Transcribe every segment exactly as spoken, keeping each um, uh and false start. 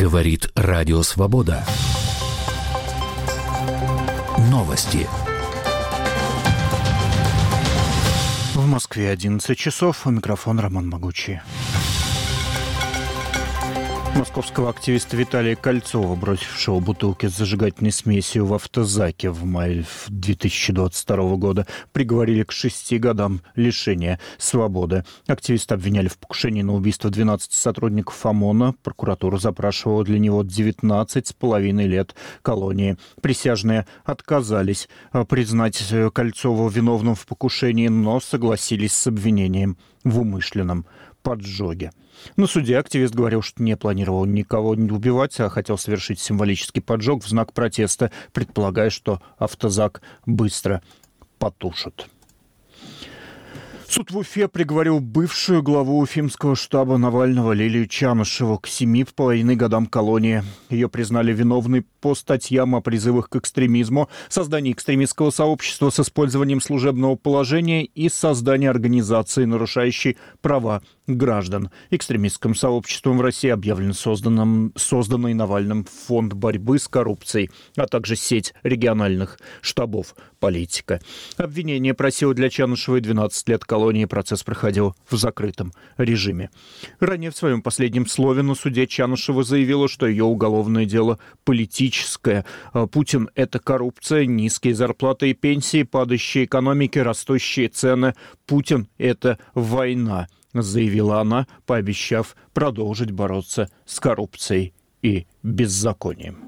Говорит Радио Свобода. Новости. В Москве одиннадцать часов. У микрофона Роман Могучий. Московского активиста Виталия Кольцова, бросившего бутылки с зажигательной смесью в автозаке в мае две тысячи двадцать второго года, приговорили к шести годам лишения свободы. Активиста обвиняли в покушении на убийство двенадцати сотрудников ОМОНа. Прокуратура запрашивала для него девятнадцать с половиной лет колонии. Присяжные отказались признать Кольцова виновным в покушении, но согласились с обвинением в умышленном поджоге. На суде активист говорил, что не планировал никого не убивать, а хотел совершить символический поджог в знак протеста, предполагая, что автозак быстро потушат. Суд в Уфе приговорил бывшую главу уфимского штаба Навального Лилию Чанышеву к семи с половиной годам колонии. Ее признали виновной по статьям о призывах к экстремизму, создании экстремистского сообщества с использованием служебного положения и создании организации, нарушающей права граждан. Экстремистским сообществом в России объявлен созданным, созданный Навальным фонд борьбы с коррупцией, а также сеть региональных штабов политика. Обвинение просило для Чанышевой двенадцать лет колонии. Процесс проходил в закрытом режиме. Ранее в своем последнем слове на суде Чанышева заявила, что ее уголовное дело политическое. Путин – это коррупция, низкие зарплаты и пенсии, падающие экономики, растущие цены. Путин – это война, заявила она, пообещав продолжить бороться с коррупцией и беззаконием.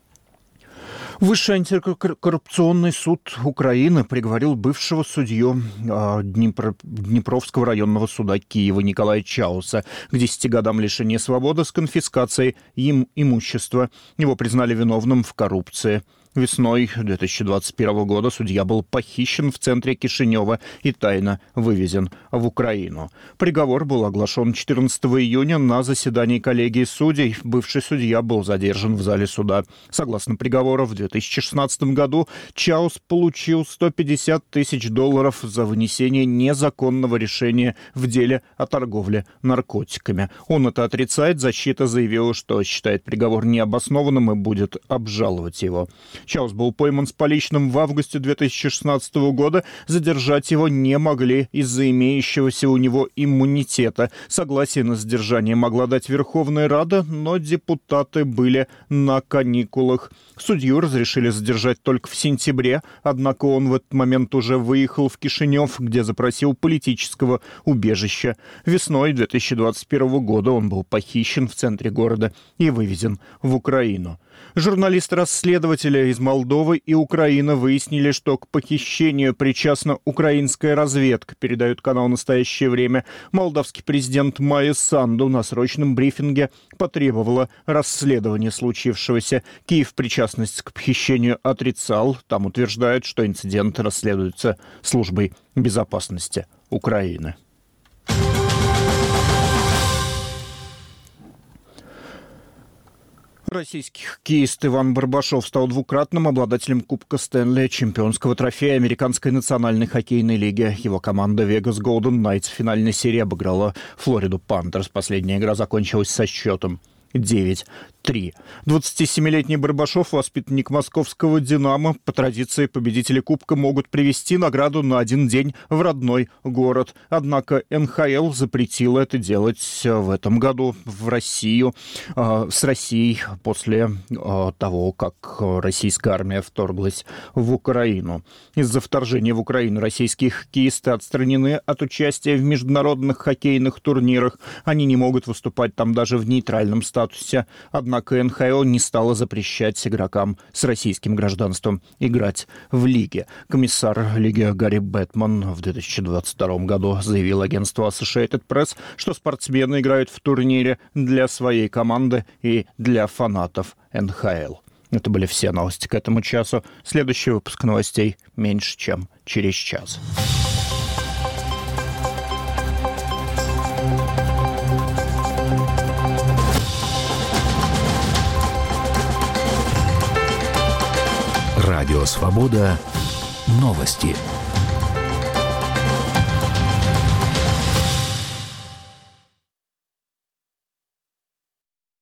Высший антикоррупционный суд Украины приговорил бывшего судью Днепровского районного суда Киева Николая Чауса к десяти годам лишения свободы с конфискацией им имущества. Его признали виновным в коррупции. Весной две тысячи двадцать первого года судья был похищен в центре Кишинева и тайно вывезен в Украину. Приговор был оглашен четырнадцатого июня на заседании коллегии судей. Бывший судья был задержан в зале суда. Согласно приговору, в две тысячи шестнадцатом году Чаус получил сто пятьдесят тысяч долларов за вынесение незаконного решения в деле о торговле наркотиками. Он это отрицает. Защита заявила, что считает приговор необоснованным и будет обжаловать его. Чаус был пойман с поличным в августе две тысячи шестнадцатого года. Задержать его не могли из-за имеющегося у него иммунитета. Согласие на задержание могла дать Верховная Рада, но депутаты были на каникулах. Судью разрешили задержать только в сентябре, однако он в этот момент уже выехал в Кишинев, где запросил политического убежища. Весной две тысячи двадцать первого года он был похищен в центре города и вывезен в Украину. Журналисты-расследователи из Молдовы и Украины выяснили, что к похищению причастна украинская разведка, передает канал «Настоящее время». Молдавский президент Майя Санду на срочном брифинге потребовала расследования случившегося. Киев причастность к похищению отрицал. Там утверждают, что инцидент расследуется службой безопасности Украины. Российский хоккеист Иван Барбашов стал двукратным обладателем Кубка Стэнли, чемпионского трофея Американской национальной хоккейной лиги. Его команда Vegas Golden Knights в финальной серии обыграла Флориду Пантерс. Последняя игра закончилась со счетом девять три. двадцатисемилетний Барбашов, воспитанник московского «Динамо», по традиции победители Кубка могут привезти награду на один день в родной город. Однако эн ха эл запретила это делать в этом году в Россию, э, с Россией после э, того, как российская армия вторглась в Украину. Из-за вторжения в Украину российские хоккеисты отстранены от участия в международных хоккейных турнирах. Они не могут выступать там даже в нейтральном статусе. Однако эн ха эл не стала запрещать игрокам с российским гражданством играть в лиге. Комиссар лиги Гарри Бэтман в две тысячи двадцать втором году заявил агентству Associated Press, что спортсмены играют в турнире для своей команды и для фанатов эн ха эл. Это были все новости к этому часу. Следующий выпуск новостей меньше, чем через час. Радио Свобода. Новости.